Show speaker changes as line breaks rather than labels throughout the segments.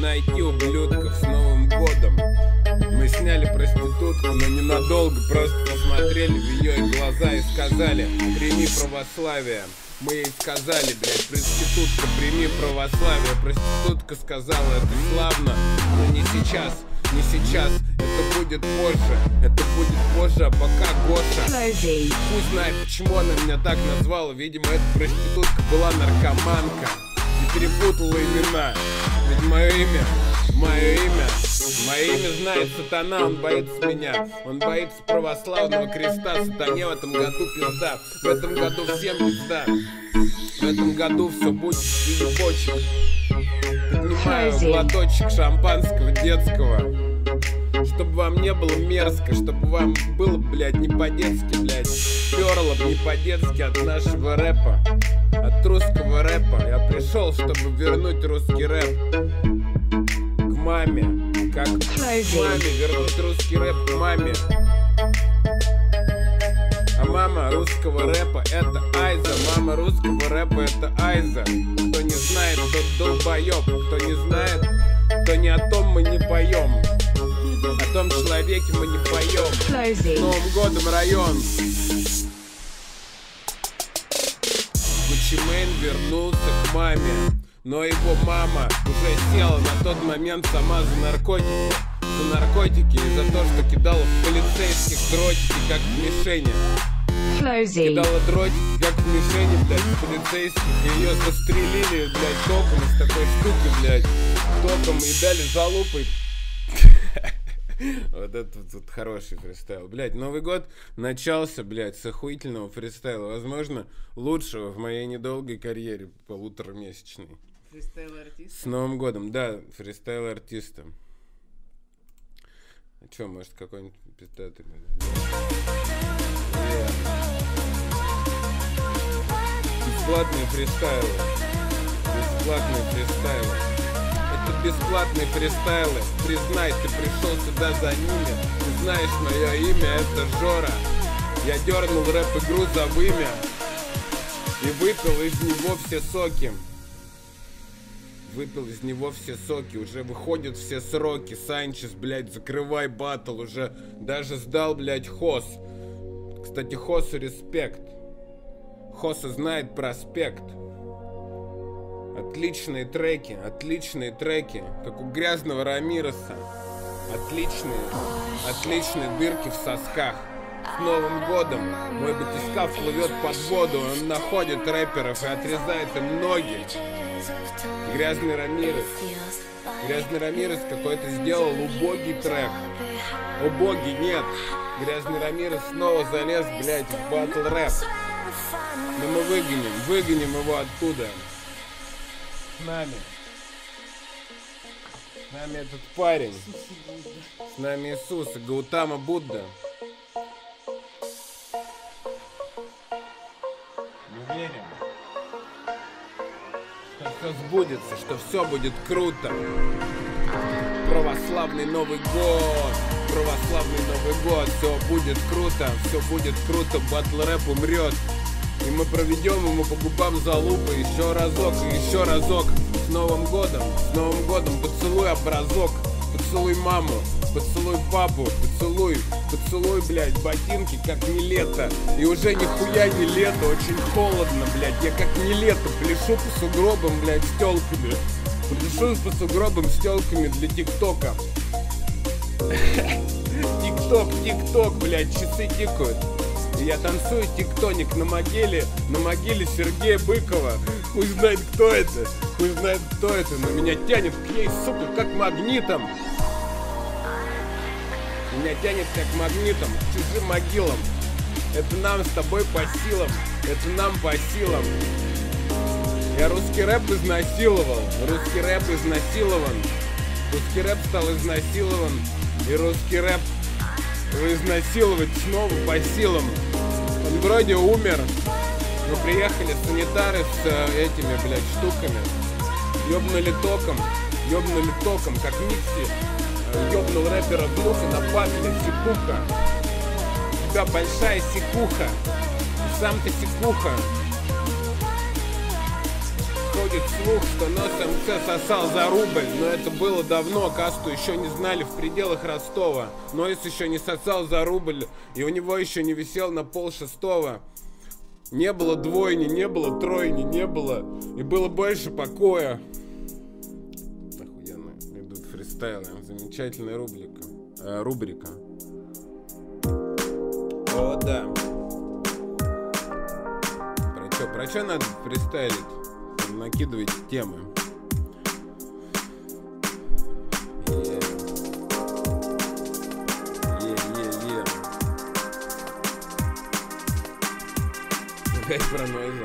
найти ублюдков с Новым годом. Мы сняли проститутку, но ненадолго. Просто посмотрели в ее глаза и сказали: прими православие. Мы ей сказали: блядь, проститутка, прими православие. Проститутка сказала: это славно, но не сейчас. Не сейчас, это будет позже. Это будет позже, а пока Гоша. Пусть знает, почему она меня так назвала. Видимо, эта проститутка была наркоманка и перепутала имена. Ведь мое имя знает сатана. Он боится меня, он боится православного креста. Сатане в этом году пизда. В этом году всем пизда. В этом году все будет в виде почек. Поднимаю глоточек шампанского детского, чтобы вам не было мерзко, чтобы вам было, блядь, не по-детски, блядь, перло не по-детски от нашего рэпа, от русского рэпа. Я пришел, чтобы вернуть русский рэп к маме, как к маме, вернуть русский рэп к маме. А мама русского рэпа — это Айза. Мама русского рэпа — это Айза. Кто не знает, тот долбоёб. Кто не знает, то не о том мы не поем. О том человеке мы не поем. С Новым годом, район. Гуччи Мэйн вернулся к маме, но его мама уже села на тот момент сама за наркотики. За наркотики и за то, что кидала в полицейских дротики, как в мишени. Кидала дротики, как в мишени, блядь, в полицейских. И ее застрелили, блядь, током из такой штуки, блядь. Током и дали залупой. Вот это тут хороший фристайл. Блядь, Новый год начался, блядь, с охуительного фристайла. Возможно, лучшего в моей недолгой карьере, полуторамесячной.
Фристайл артиста?
С Новым годом, да, фристайл артиста. А чё, может, какой-нибудь пиздатый? Бесплатные фристайлы. Бесплатные фристайлы. Это бесплатные фристайлы. Признай, ты пришел сюда за ними. Ты знаешь мое имя, это Жора. Я дернул рэп-игру за вымя и выпил из него все соки. Выпил из него все соки, уже выходят все сроки. Санчес, блядь, закрывай баттл. Уже даже сдал, блядь, Хос. Кстати, Хосу респект. Хоса знает проспект. Отличные треки, как у грязного Рамиреса. Отличные дырки в сосках. С Новым годом мой батискаф плывет под воду. Он находит рэперов и отрезает им ноги. Грязный Рамирес какой-то сделал убогий трек. Убогий, нет. Грязный Рамирес снова залез, блядь, в батл рэп. Но мы выгоним его оттуда. С нами этот парень. С нами Иисус и Гаутама Будда. Мы верим, что все сбудется, что все будет круто. Православный Новый год. Православный Новый год. Все будет круто. Батл рэп умрет. И мы проведем ему по губам залупы еще разок и еще разок. С Новым годом, поцелуй образок. Поцелуй маму, поцелуй папу, поцелуй, блядь, ботинки, как не лето. И уже нихуя не лето, очень холодно, блядь. Я как не лето, пляшу по сугробам, блядь, с тёлками. Пляшу по сугробам с тёлками для ТикТока. Тик-ток, блядь, часы тикают. И я танцую тектоник на могиле Сергея Быкова. Хуй знает, кто это, но меня тянет к ней, сука, как магнитом. Меня тянет как магнитом к чужим могилам. Это нам с тобой по силам, это нам по силам. Я русский рэп изнасиловал, русский рэп стал изнасилован, и русский рэп изнасиловать снова по силам. Он вроде умер, но приехали санитары с этими, блядь, штуками. Ёбнули током, как Микси. Ёбнул рэпера в ухо на батле секуха. У тебя большая секуха, и сам ты секуха. Ходит слух, что нос МЦ сосал за рубль. Но это было давно, касту еще не знали в пределах Ростова. Нойс еще не сосал за рубль, и у него еще не висел на 5:30. Не было двойни, не было тройни, не было. И было больше покоя. Охуенно идут фристайлы. Замечательная рубрика. О, да. Про что надо фристайлить? Накидывайте темы. Опять про Нойза.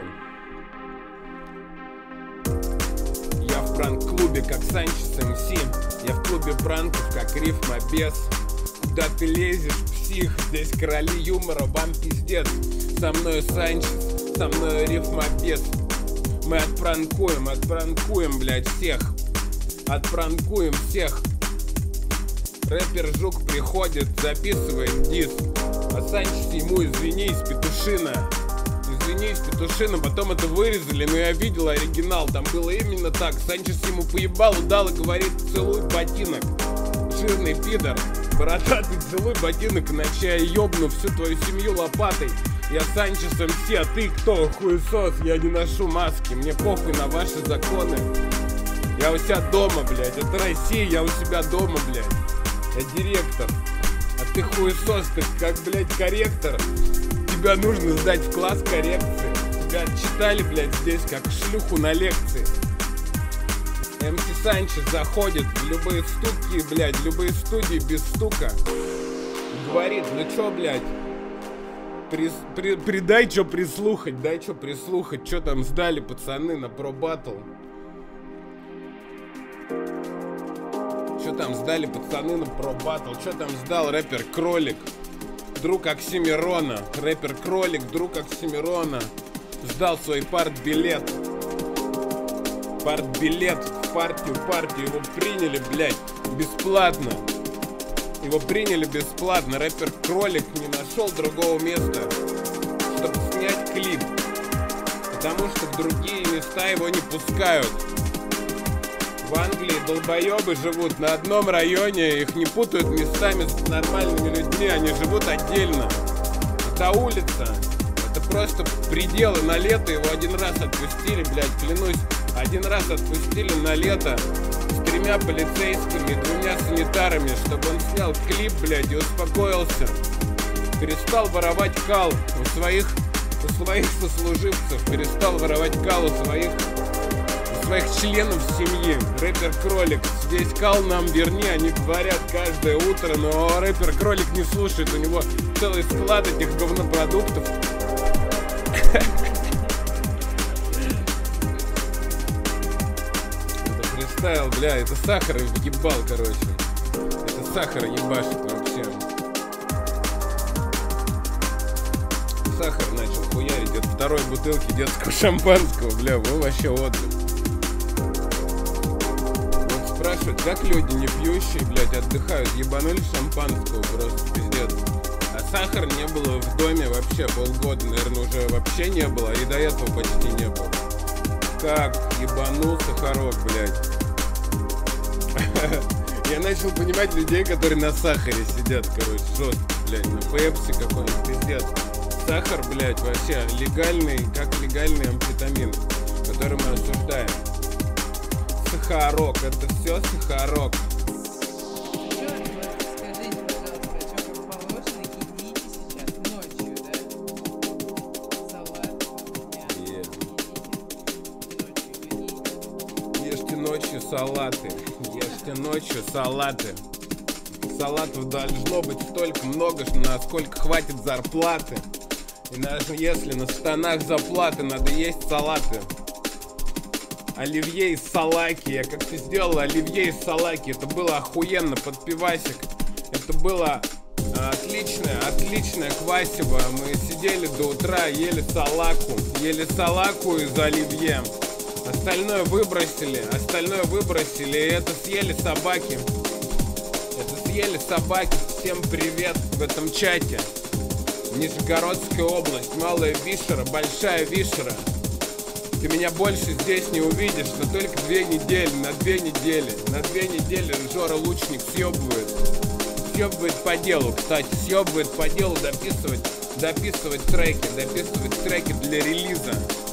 Я в пранк-клубе, как Санчес МС. Я в клубе пранков, как рифмобес. Куда ты лезешь, псих? Здесь короли юмора, вам пиздец. Со мною Санчес, со мною рифмобес. Мы отпранкуем, блядь, всех. Отпранкуем всех. Рэпер Жук приходит, записывает дис. А Санчес ему извинись, петушина. Извинись, петушина, потом это вырезали, но я видел оригинал, там было именно так. Санчес ему поебал, удал и говорит: целуй ботинок, жирный пидор. Бородатый, целуй ботинок, иначе я ёбну всю твою семью лопатой. Я Санчес МС, а ты кто, хуесос? Я не ношу маски, мне похуй на ваши законы. Я у себя дома, блядь, это Россия, я у себя дома, блядь. Я директор, а ты хуесос, ты как, блядь, корректор. Тебя нужно сдать в класс коррекции. Тебя отчитали, блядь, здесь как шлюху на лекции. МС Санчес заходит в любые стуки, блядь, любые студии без стука. Говорит: ну чё, блядь, дай чё прислухать, чё там сдали пацаны на про баттл. Чё там сдали пацаны на про баттл, чё там сдал рэпер Кролик, друг Оксимирона. Рэпер Кролик, друг Оксимирона, сдал свой партбилет в партию, его приняли, блядь, бесплатно. Его приняли бесплатно. Рэпер Кролик не нашел другого места, чтобы снять клип, потому что в другие места его не пускают. В Англии долбоебы живут на одном районе, их не путают местами с нормальными людьми, они живут отдельно. Это улица, это просто пределы. На лето его один раз отпустили, блядь, клянусь, один раз отпустили на лето с 3 полицейскими и 2 санитарами, чтобы он снял клип, блядь, и успокоился. Перестал воровать кал у своих сослуживцев, перестал воровать кал у своих членов семьи. Рэпер Кролик, здесь кал нам верни, они говорят каждое утро, но рэпер Кролик не слушает, у него целый склад этих говнопродуктов. Это фристайл, бля, это сахар ебал, короче. Это сахар ебашит вообще. Сахар начал хуярить от 2-й бутылки детского шампанского, бля, вы вообще отдых. Спрашивают, как люди не пьющие, блядь, отдыхают, ебанули шампанского, просто пиздец. А сахара не было в доме вообще полгода, наверное, уже вообще не было, и до этого почти не было. Как ебанул сахарок, блядь. Я начал понимать людей, которые на сахаре сидят, короче, жестко, блядь, на пепси какой-нибудь, пиздец. Сахар, блядь, вообще легальный, как легальный амфетамин, который мы осуждаем. Сахарок, это все сахарок.
Скажите, пожалуйста, что как положено, едите сейчас ночью, да? Салат,
Ешьте ночью салаты. Ешьте ночью салаты. Салатов должно быть столько много, насколько хватит зарплаты. И даже если на стонах заплаты, надо есть салаты. Оливье из салаки. Я как-то сделал оливье из салаки. Это было охуенно под пивасик. Это было отличное квасиво. Мы сидели до утра, ели салаку из оливье. Остальное выбросили. И это съели собаки. Всем привет в этом чате. Нижегородская область, Малая Вишера, Большая Вишера. Ты меня больше здесь не увидишь, но только 2 недели, на 2 недели. На 2 недели Жора Лучник съебывает. Съебывает по делу, кстати, съебывает по делу дописывать треки для релиза.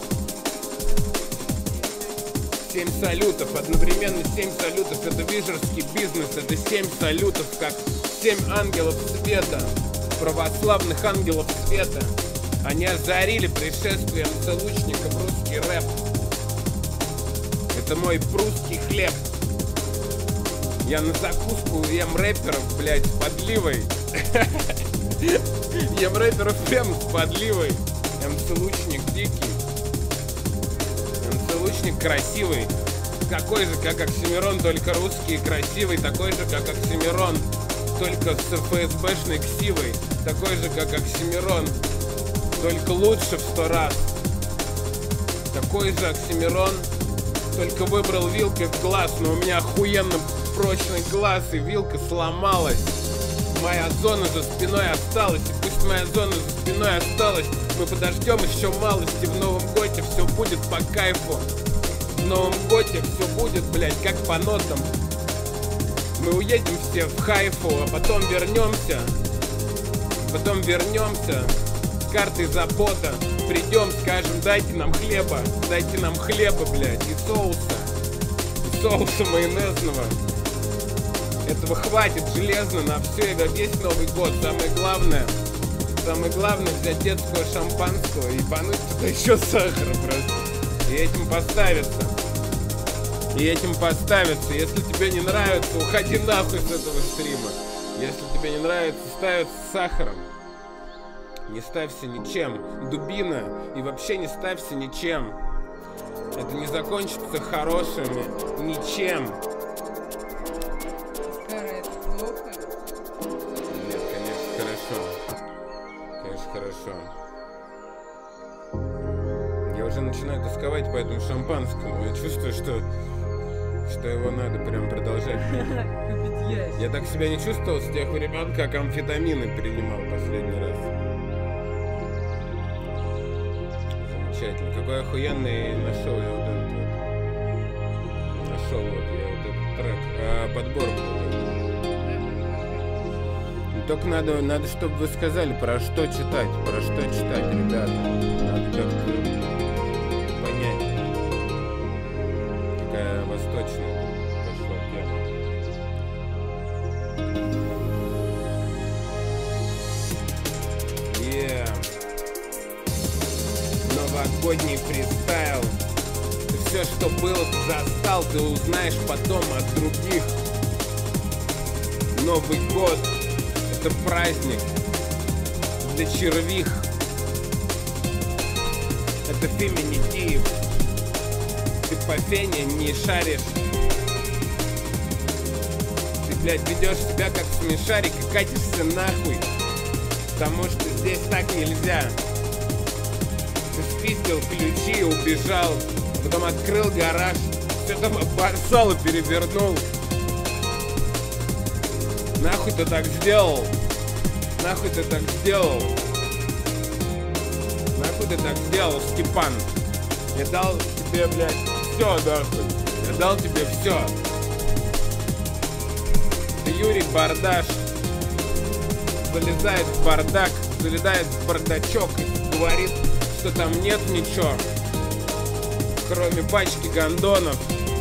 7 салютов, одновременно 7 салютов, это вижерский бизнес, это 7 салютов, как 7 ангелов света, православных ангелов света. Они озарили пришествием Лучника в русский рэп. Это мой прусский хлеб. Я на закуску ем рэперов, блядь, с подливой. Ем рэперов прям с подливой. МС Лучник дикий. МС Лучник красивый. Такой же, как Оксимирон, только русский и красивый. Такой же, как Оксимирон, только с ФСБшной ксивой. Такой же, как Оксимирон, только лучше в 100 раз. Такой же Оксимирон, только выбрал вилкой в глаз. Но у меня охуенно прочный глаз, и вилка сломалась. Моя зона за спиной осталась, и пусть моя зона за спиной осталась, мы подождем еще малости. В Новом Готе все будет по кайфу. В Новом Готе все будет, блядь, как по нотам. Мы уедем все в Хайфу, а потом вернемся. С картой забота. Придем, скажем, дайте нам хлеба, блядь, и соуса майонезного. Этого хватит железно на все и на весь Новый год. Самое главное взять детского шампанского и ебануть туда еще сахара просто. И этим поставиться. Если тебе не нравится, уходи нахуй с этого стрима. Если тебе не нравится, ставиться с сахаром. Не ставься ничем, дубина, и вообще не ставься ничем. Это не закончится хорошими ничем.
Это плохо?
Нет, конечно, хорошо. Я уже начинаю тосковать по этому шампанскому. Я чувствую, что его надо прям продолжать. Я так себя не чувствовал с тех времен, как амфетамины принимал последний раз. Замечательно. Какой охуенный нашел я вот этот вот. Нашел вот я вот этот трек. Подборку. Только надо, чтобы вы сказали, про что читать, ребята. Надо как-то понять, какая восточная пошла тема. Новогодний фристайл. Все, что было, ты застал, ты узнаешь потом от других. Новый год — это праздник для червих. Это феминитив. Ты по фене не шаришь. Ты, блядь, ведешь себя как смешарик и катишься нахуй. Потому что здесь так нельзя. Ты спиздил ключи и убежал. Потом открыл гараж, все там обоссал и перевернул. Нахуй ты так сделал? Нахуй ты так сделал, Степан? Я дал тебе, блядь, все, нахуй. Я дал тебе все. Ты Юрий Бардаш. Залезает в бардак, залезает в бардачок и говорит, что там нет ничего, кроме пачки гондонов.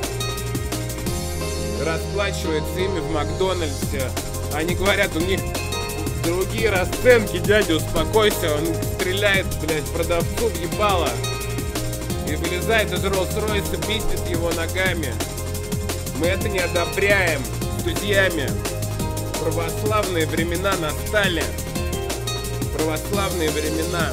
Расплачивается ими в Макдональдсе. Они говорят, у них другие расценки, дядя, успокойся. Он стреляет, блядь, продавцу в ебало и вылезает из Роллс-Ройса, пиздит его ногами. Мы это не одобряем с друзьями. Православные времена настали. Православные времена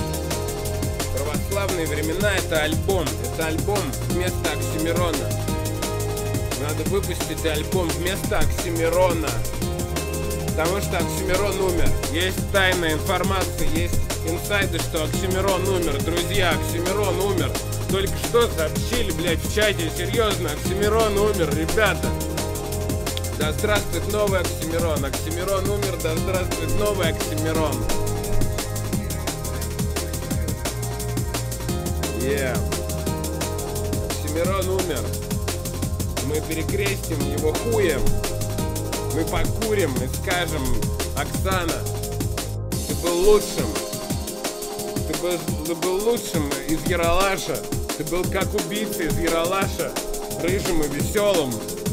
— это альбом. Это альбом вместо Оксимирона. Надо выпустить альбом вместо Оксимирона. Потому что Оксимирон умер. Есть тайная информация, есть инсайды, что Оксимирон умер. Друзья, Оксимирон умер. Только что сообщили, блядь, в чате. Серьезно, Оксимирон умер, ребята. Да здравствует новый Оксимирон. Оксимирон умер, да здравствует новый Оксимирон. Оксимирон умер. Мы перекрестим его хуем. Мы покурим и скажем: Оксана, ты был лучшим. Ты был лучшим из Ералаша. Ты был как убийца из Ералаша, рыжим и веселым.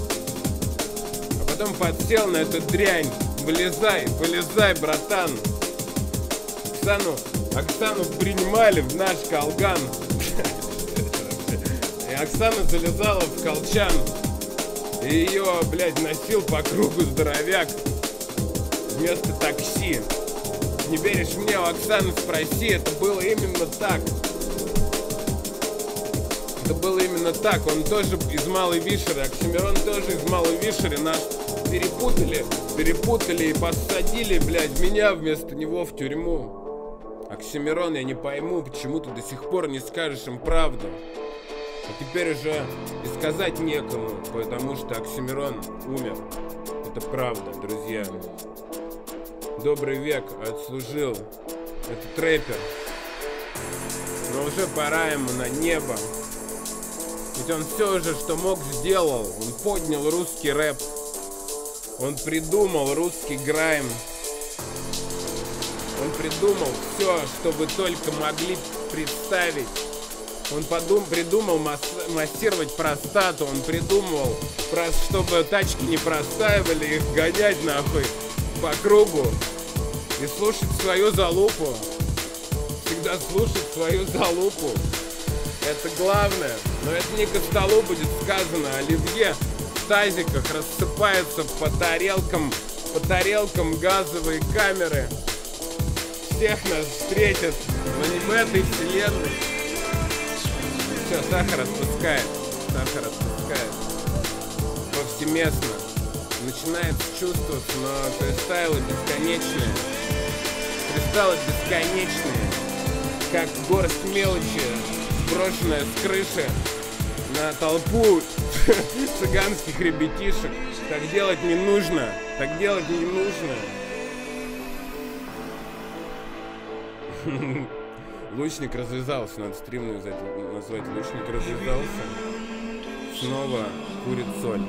А потом подсел на эту дрянь. Вылезай, братан. Оксану принимали в наш колган. И Оксана залезала в колчан. И ее, блядь, носил по кругу здоровяк вместо такси. Не веришь мне, у Оксаны спроси, это было именно так. Это было именно так. Он тоже из Малой Вишеры, Оксимирон тоже из Малой Вишеры. Нас перепутали и посадили, блядь, меня вместо него в тюрьму. Оксимирон, я не пойму, почему ты до сих пор не скажешь им правду. А теперь уже и сказать некому, потому что Оксимирон умер. Это правда, друзья. Добрый век отслужил этот рэпер. Но уже пора ему на небо. Ведь он все же, что мог, сделал. Он поднял русский рэп. Он придумал русский грайм. Он придумал все, что вы только могли представить. Он придумал массировать простату. Он придумал, чтобы тачки не простаивали, их гонять нахуй по кругу и слушать свою залупу. Всегда слушать свою залупу. Это главное. Но это не ко столу будет сказано. Оливье в тазиках рассыпается по тарелкам газовые камеры. Всех нас встретят, но не в этой вселенной. Все, сахар отпускает. Повсеместно. Начинает чувствоваться, но кристаллы бесконечные. Кристаллы бесконечные, как горсть мелочи, сброшенная с крыши на толпу цыганских ребятишек. Так делать не нужно. Так делать не нужно. Лучник развязался. Надо стрим назвать. Лучник развязался. Снова курит соль.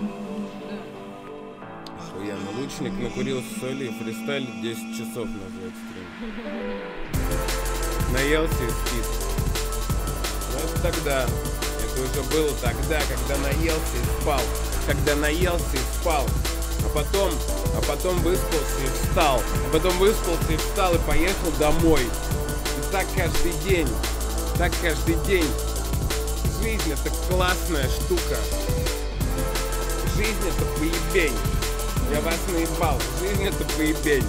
Охуенно. Лучник накурился соли и фристайлит 10 часов назвать стрим. Наелся и спит. Вот тогда. Это уже было тогда, когда наелся и спал. Когда наелся и спал. А потом выспался и встал. А потом выспался и встал и поехал домой. И так каждый день. Так каждый день. Жизнь это классная штука. Жизнь это поебень. Я вас наебал. Жизнь это поебень.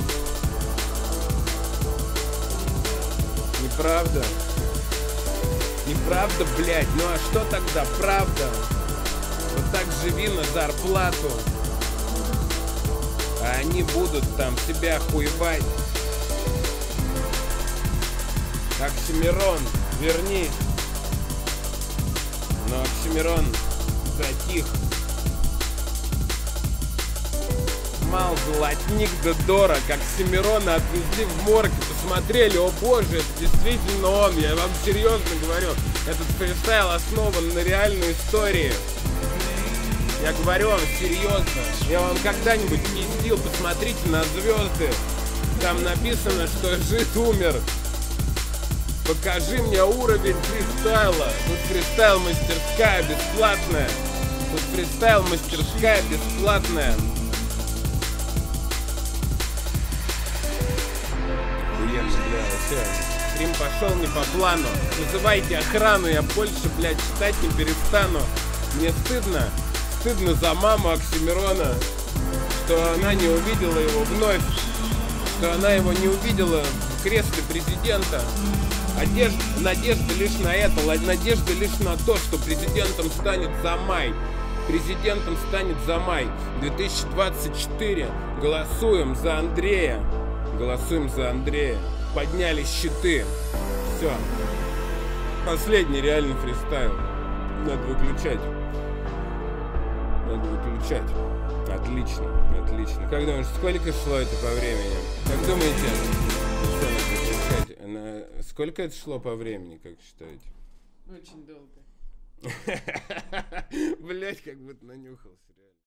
Неправда? Неправда, блядь. Ну а что тогда правда? Вот так живи на зарплату. А они будут там себя хуевать. Оксимирон, вернись. Но Оксимирон затих. Мал золотник да дорог. Оксимирона отвезли в морг и посмотрели. О боже, это действительно он. Я вам серьезно говорю. Этот фристайл основан на реальной истории. Я говорю вам серьезно. Я вам когда-нибудь пиздил. Посмотрите на звезды. Там написано, что Жид умер. Покажи мне уровень фристайла. Тут фристайл мастерская бесплатная. Тут фристайл мастерская бесплатная. Охуенно, бля, вообще. Стрим пошел не по плану. Вызывайте охрану, я больше, блядь, читать не перестану. Мне стыдно. Стыдно за маму Оксимирона, что она не увидела его вновь. Что она его не увидела в кресле президента. Надежда лишь на это, надежда лишь на то, что президентом станет Замай. Президентом станет Замай. 2024. Голосуем за Андрея. Голосуем за Андрея. Подняли щиты. Все. Последний реальный фристайл. Надо выключать. Надо выключать. Отлично, отлично. Как думаешь, сколько шло это по времени? Как думаете? Сколько это шло по времени, как считаете?
Очень долго.
Блять, как будто нанюхался.